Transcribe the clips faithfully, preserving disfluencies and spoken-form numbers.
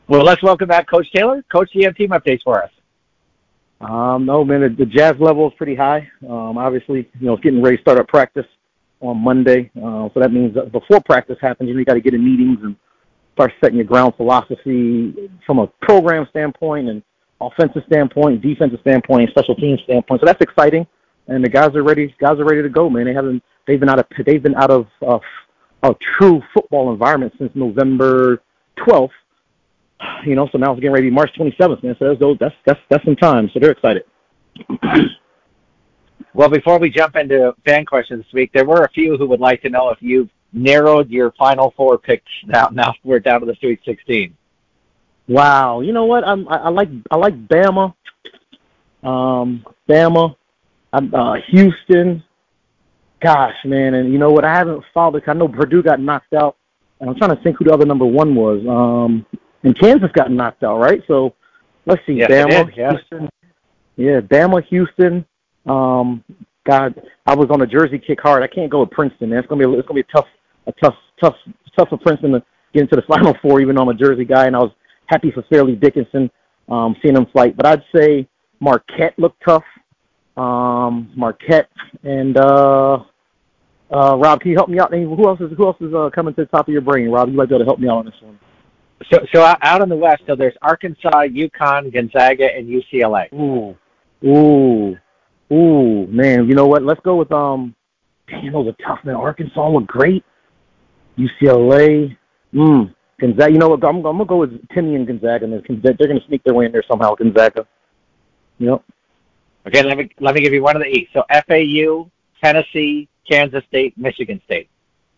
Well, let's welcome back Coach Taylor. Coach, do you have team updates for us? Um, no, man, the, the jazz level is pretty high. Um, obviously, you know, it's getting ready to start up practice on Monday. Uh, so that means that before practice happens, you know, you got to get in meetings and start setting your ground philosophy from a program standpoint and offensive standpoint, defensive standpoint, special teams standpoint. So that's exciting. And the guys are ready. Guys are ready to go, man. They haven't. They've been out of. They've been out of uh, a true football environment since November twelfth. You know, so now it's getting ready to be March twenty-seventh, man. So that's that's that's that's some time. So they're excited. Well, before we jump into fan questions this week, there were a few who would like to know if you've narrowed your Final Four picks now. Now we're down to the Sweet sixteen. Wow. You know what? I'm, I, I like I like Bama. Um, Bama. I'm, uh, Houston. Gosh, man. And you know what? I haven't followed it. I know Purdue got knocked out, and I'm trying to think who the other number one was. Um, and Kansas got knocked out, right? So let's see. Yes, Bama, did, yeah. Houston. Yeah, Bama, Houston. Um, God, I was on a Jersey kick hard. I can't go with Princeton, man. It's gonna be a, it's gonna be a tough, a tough, tough, tough for Princeton to get into the Final Four, even though I'm a Jersey guy, and I was happy for Fairleigh Dickinson, um, seeing him fight. But I'd say Marquette looked tough. Um, Marquette and uh, uh, Rob, can you help me out? Who else is who else is uh, coming to the top of your brain, Rob? You might be able to help me out on this one. So, so out in the West, so there's Arkansas, UConn, Gonzaga, and U C L A. Ooh, ooh, ooh, man. You know what? Let's go with um. Damn, those are tough, man. Arkansas look great. U C L A. Mm. Gonzaga. You know what? I'm, I'm gonna go with Timmy and Gonzaga. And they're gonna sneak their way in there somehow. Gonzaga. Yep. Okay, let me let me give you one of the East. So F A U, Tennessee, Kansas State, Michigan State.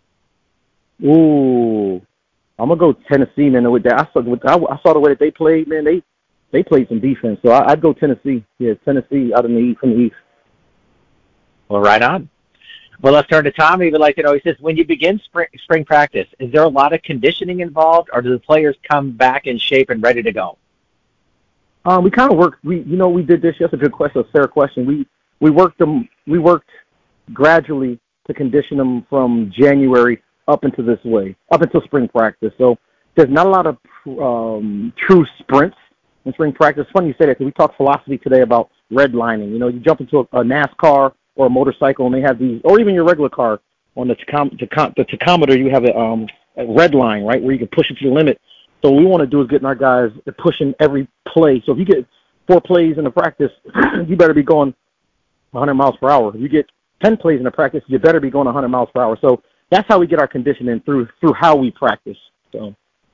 Ooh, I'm gonna go Tennessee, man. With that, I saw with, I, I saw the way that they played, man. They they played some defense, so I, I'd go Tennessee. Yeah, Tennessee out in the east, from the east. Well, right on. Well, let's turn to Tom. He would like to know. He says, when you begin spring spring practice, is there a lot of conditioning involved, or do the players come back in shape and ready to go? Um, we kind of worked. We, you know, we did this. That's a good question, a fair question. We we worked them. We worked gradually to condition them from January up into this way, up until spring practice. So there's not a lot of um, true sprints in spring practice. It's funny you say that because we talked philosophy today about redlining. You know, you jump into a, a NASCAR or a motorcycle, and they have these, or even your regular car on the tachom- tachom- the tachometer. You have a, um, a red line, right, where you can push it to the limit. So what we want to do is getting our guys pushing every play. So if you get four plays in the practice, you better be going one hundred miles per hour. If you get ten plays in the practice, you better be going one hundred miles per hour. So that's how we get our conditioning through through how we practice. So,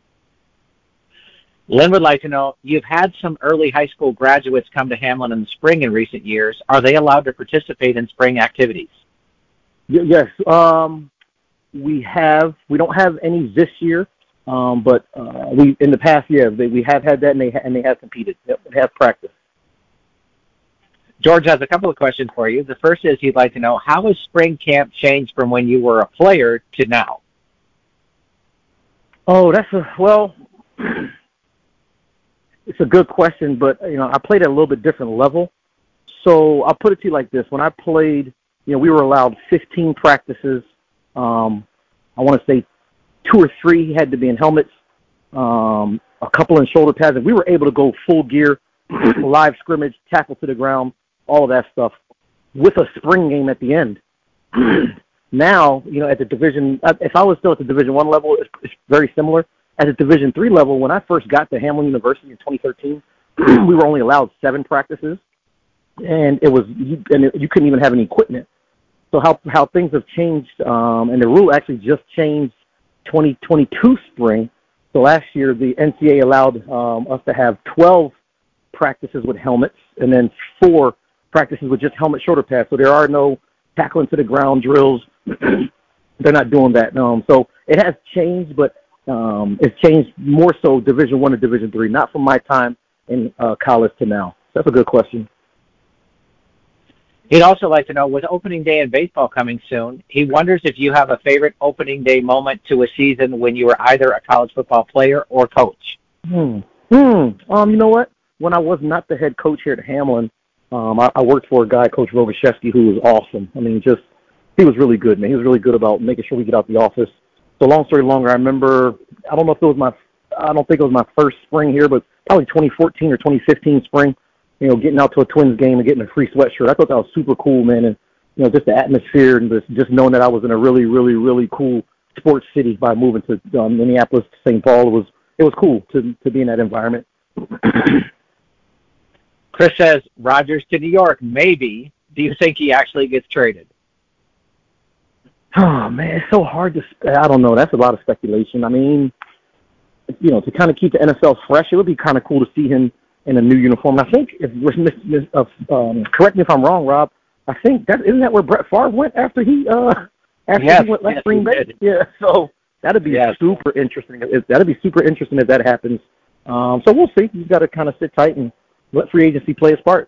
Lynn would like to know, you've had some early high school graduates come to Hamlin in the spring in recent years. Are they allowed to participate in spring activities? Yes, um, we have. We don't have any this year. Um, but uh, we in the past year they, we have had that, and they ha- and they have competed. Yep, they have practiced. George has a couple of questions for you. The first is he'd like to know, how has spring camp changed from when you were a player to now? Oh, that's a well. It's a good question, but you know I played at a little bit different level. So I'll put it to you like this: when I played, you know, we were allowed fifteen practices. Um, I want to say two or three had to be in helmets, um, a couple in shoulder pads, and we were able to go full gear, live scrimmage, tackle to the ground, all of that stuff, with a spring game at the end. Now, you know, at the division, if I was still at the Division One level, it's, it's very similar. At the Division Three level, when I first got to Hamlin University in twenty thirteen, we were only allowed seven practices, and it was you, and it, you couldn't even have any equipment. So how how things have changed, um, and the rule actually just changed twenty twenty-two spring. So last year, the N C A A allowed um, us to have twelve practices with helmets and then four practices with just helmet shoulder pads. So there are no tackling to the ground drills. They're not doing that. Um, so it has changed, but um, it's changed more so Division One to Division Three, not from my time in uh, college to now. That's a good question. He'd also like to know, with opening day in baseball coming soon, he wonders if you have a favorite opening day moment to a season when you were either a college football player or coach. Hmm. Hmm. Um. You know what? When I was not the head coach here at Hamlin, um, I, I worked for a guy, Coach Rogoshevsky, who was awesome. I mean, just he was really good, man. He was really good about making sure we get out the office. So long story longer, I remember. I don't know if it was my I don't think it was my first spring here, but probably twenty fourteen or twenty fifteen spring, you know, getting out to a Twins game and getting a free sweatshirt. I thought that was super cool, man. And, you know, just the atmosphere and just, just knowing that I was in a really, really, really cool sports city by moving to um, Minneapolis to Saint Paul, it was, it was cool to, to be in that environment. Chris says, Rodgers to New York, maybe. Do you think he actually gets traded? Oh, man, it's so hard to – I don't know. That's a lot of speculation. I mean, you know, to kind of keep the N F L fresh, it would be kind of cool to see him in a new uniform. I think, if uh, um, correct me if I'm wrong, Rob, I think that isn't that where Brett Favre went after he uh, after yes, he went left yes, Green Bay? Yeah, so that'd be yes. super interesting. If, that'd be super interesting if that happens. Um, so we'll see. You've got to kind of sit tight and let free agency play its part.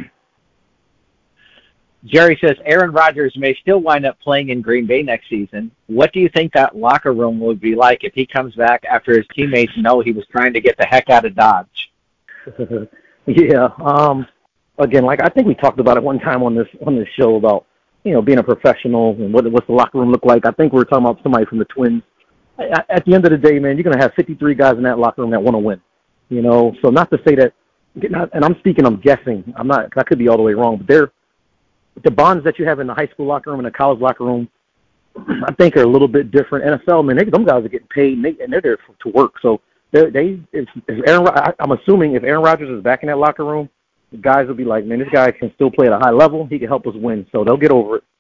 Jerry says Aaron Rodgers may still wind up playing in Green Bay next season. What do you think that locker room would be like if he comes back after his teammates know he was trying to get the heck out of Dodge? yeah. Um, again, like I think we talked about it one time on this on this show about, you know, being a professional and what what's the locker room look like. I think we were talking about somebody from the Twins. I, at the end of the day, man, you're going to have fifty-three guys in that locker room that want to win. You know, so not to say that, and I'm speaking, I'm guessing. I'm not. I could be all the way wrong, but they're. The bonds that you have in the high school locker room and the college locker room, I think, are a little bit different. N F L, man, they, them guys are getting paid, and, they, and they're there for, to work. So they, they if, if Aaron, I, I'm assuming if Aaron Rodgers is back in that locker room, the guys will be like, man, this guy can still play at a high level. He can help us win. So they'll get over it.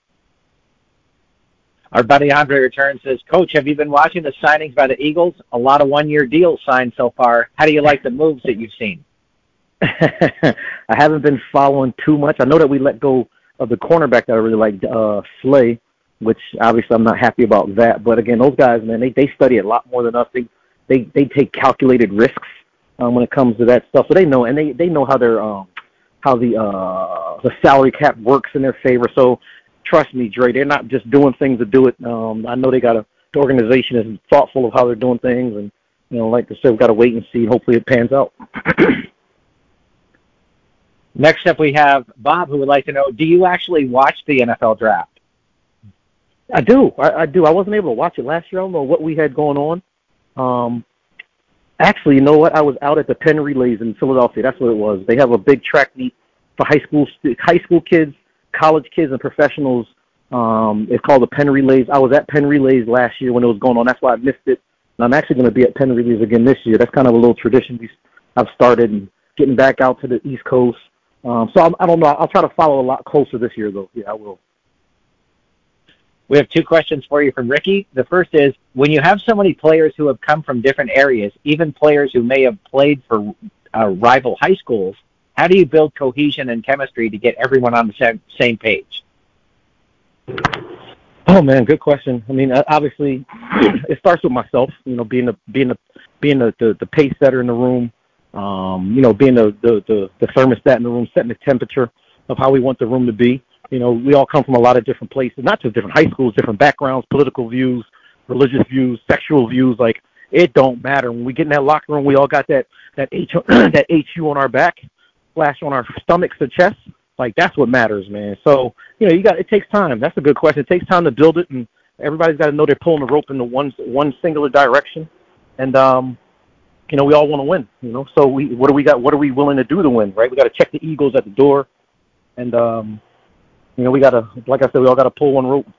Our buddy Andre returns says, Coach, have you been watching the signings by the Eagles? A lot of one-year deals signed so far. How do you like the moves that you've seen? I haven't been following too much. I know that we let go of the cornerback that I really like, uh, Slay, which obviously I'm not happy about that. But again, those guys, man, they, they study a lot more than us. They they, they take calculated risks um, when it comes to that stuff. So they know, and they, they know how their um, how the uh, the salary cap works in their favor. So trust me, Dre, they're not just doing things to do it. Um, I know they got a the organization is thoughtful of how they're doing things, and you know, like I said, we've got to wait and see. Hopefully, it pans out. Next up, we have Bob, who would like to know, do you actually watch the N F L draft? I do. I, I do. I wasn't able to watch it last year. I don't know what we had going on. Um, actually, you know what? I was out at the Penn Relays in Philadelphia. That's what it was. They have a big track meet for high school high school kids, college kids, and professionals. Um, it's called the Penn Relays. I was at Penn Relays last year when it was going on. That's why I missed it. And I'm actually going to be at Penn Relays again this year. That's kind of a little tradition I've started, and getting back out to the East Coast. Um, so I'm, I don't know. I'll try to follow a lot closer this year, though. Yeah, I will. We have two questions for you from Ricky. The first is, when you have so many players who have come from different areas, even players who may have played for uh, rival high schools, how do you build cohesion and chemistry to get everyone on the same, same page? Oh man, good question. I mean, obviously, it starts with myself. You know, being the being the being the, the, the pace setter in the room. Um, you know, being the, the, the, the thermostat in the room, setting the temperature of how we want the room to be. You know, we all come from a lot of different places, not just different high schools, different backgrounds, political views, religious views, sexual views. Like, it don't matter. When we get in that locker room, we all got that that H that H U on our back, flash on our stomachs or chest. Like, that's what matters, man. So, you know, you got it takes time. That's a good question. It takes time to build it, and everybody's got to know they're pulling the rope in the one one singular direction. And um. You know, we all want to win, you know, so we, what do we got? What are we willing to do to win, right? We got to check the egos at the door. And, um, you know, we got to, like I said, we all got to pull one rope.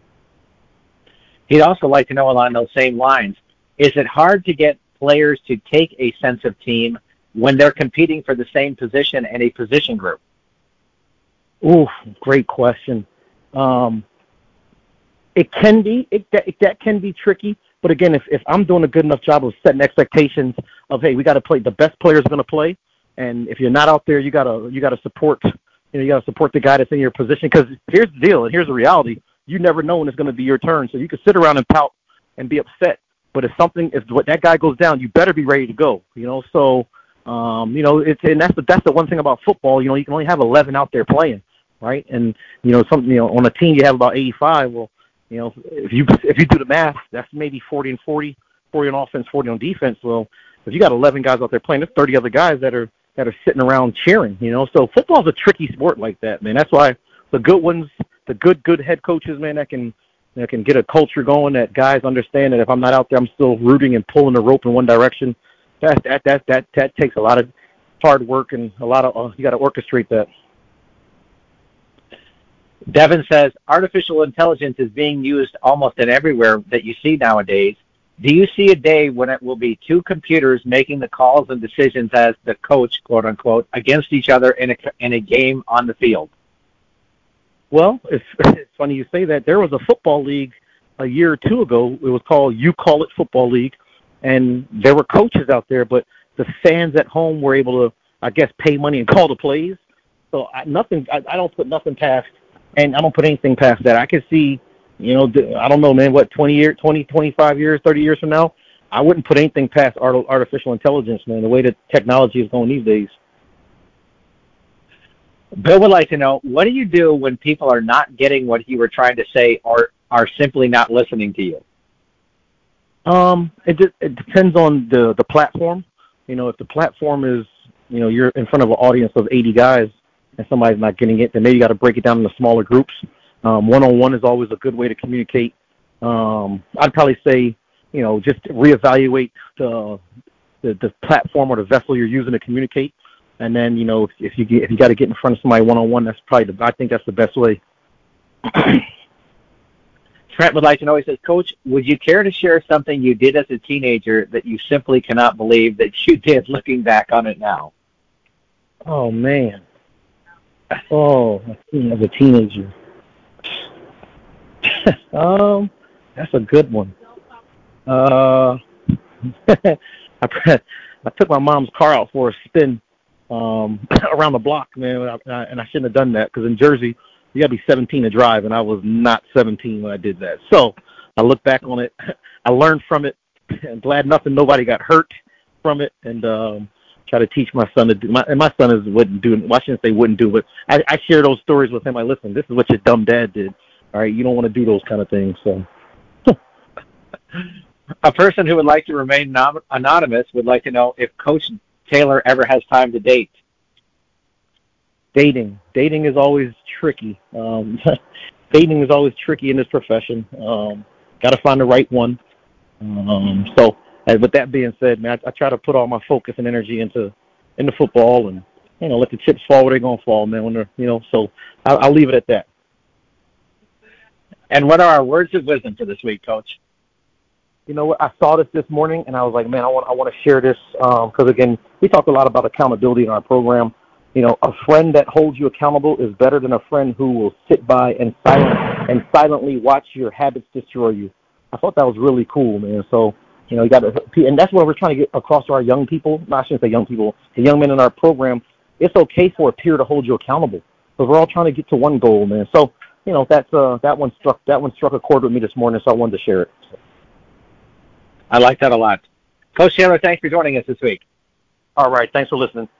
He'd also like to know along those same lines, is it hard to get players to take a sense of team when they're competing for the same position in a position group? Ooh, great question. Um, it can be, it, that, that can be tricky. But again, if, if I'm doing a good enough job of setting expectations of, hey, we got to play, the best players are going to play, and if you're not out there, you gotta you gotta support, you know, you gotta support the guy that's in your position. Because here's the deal, and here's the reality: you never know when it's going to be your turn. So you can sit around and pout and be upset, but if something, if that guy goes down, you better be ready to go. You know, so um, you know, it's and that's the that's the one thing about football. You know, you can only have eleven out there playing, right? And you know, something, you know, on a team you have about eighty-five. Well, you know, if you if you do the math, that's maybe forty and forty, forty on offense, forty on defense. Well, if you got eleven guys out there playing, there's thirty other guys that are that are sitting around cheering. You know, so football's a tricky sport like that, man. That's why the good ones, the good good head coaches, man, that can You know, can get a culture going that guys understand that if I'm not out there, I'm still rooting and pulling the rope in one direction. That that that that that takes a lot of hard work and a lot of uh, you got to orchestrate that. Devin says artificial intelligence is being used almost in everywhere that you see nowadays. Do you see a day when it will be two computers making the calls and decisions as the coach, quote unquote, against each other in a, in a game on the field? Well, it's, it's funny you say that. There was a football league a year or two ago. It was called You Call It Football League, and there were coaches out there, but the fans at home were able to, I guess, pay money and call the plays. So I, nothing. I, I don't put nothing past, and I don't put anything past that. I can see. You know, I don't know, man, what, twenty years, twenty, twenty-five years, thirty years from now, I wouldn't put anything past art- artificial intelligence, man, the way that technology is going these days. Bill would like to know, what do you do when people are not getting what you were trying to say or are simply not listening to you? Um, it, just, it depends on the, the platform. You know, if the platform is, you know, you're in front of an audience of eighty guys and somebody's not getting it, then maybe you got to break it down into smaller groups. Um, one-on-one is always a good way to communicate. Um, I'd probably say, you know, just reevaluate the, the the platform or the vessel you're using to communicate, and then, you know, if, if you get, if you got to get in front of somebody one-on-one, that's probably the, I think that's the best way. Trent would like to know. He says, Coach, would you care to share something you did as a teenager that you simply cannot believe that you did, looking back on it now? Oh man. Oh, as a teenager. um, that's a good one. Uh, I, I took my mom's car out for a spin um, around the block, man, and I, and I shouldn't have done that because in Jersey, you got to be seventeen to drive, and I was not seventeen when I did that. So I look back on it. I learned from it. I'm glad nothing, nobody got hurt from it, and um, try to teach my son to do. My, and my son is wouldn't do. Well, I shouldn't say wouldn't do, but I, I share those stories with him. I listen. This is what your dumb dad did. All right, you don't want to do those kind of things. So, a person who would like to remain nom- anonymous would like to know if Coach Taylor ever has time to date. Dating, dating is always tricky. Um, dating is always tricky in this profession. Um, Got to find the right one. Um, so, and with that being said, man, I, I try to put all my focus and energy into into football, and you know, let the chips fall where they're gonna fall, man. When they're, you know, so I'll, I'll leave it at that. And what are our words of wisdom for this week, Coach? You know what? I saw this this morning, and I was like, man, I want I want to share this because um, again, we talk a lot about accountability in our program. You know, a friend that holds you accountable is better than a friend who will sit by and silent and silently watch your habits destroy you. I thought that was really cool, man. So, you know, you got to, and that's what we're trying to get across to our young people. Not I shouldn't say young people, the young men in our program. It's okay for a peer to hold you accountable because we're all trying to get to one goal, man. So, you know, that's uh, that one struck that one struck a chord with me this morning, so I wanted to share it. I like that a lot. Coach Taylor, thanks for joining us this week. All right, thanks for listening.